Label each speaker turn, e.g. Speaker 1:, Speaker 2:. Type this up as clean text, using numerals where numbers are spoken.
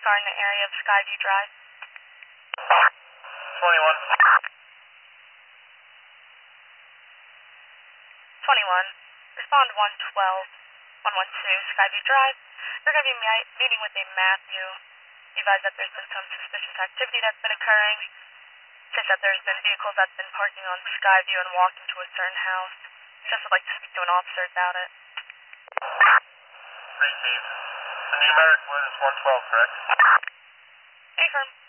Speaker 1: car in the area of Skyview Drive.
Speaker 2: 21.
Speaker 1: 21. Respond 112. 112 Skyview Drive. You're going to be meeting with a Matthew. You advise that there's been some suspicious activity that's been occurring. Says that there's been vehicles that's been parking on Skyview and walking to a certain house. Just would like to speak to an officer about it.
Speaker 2: Received. The numeric was 112, correct?
Speaker 1: Hey, firm.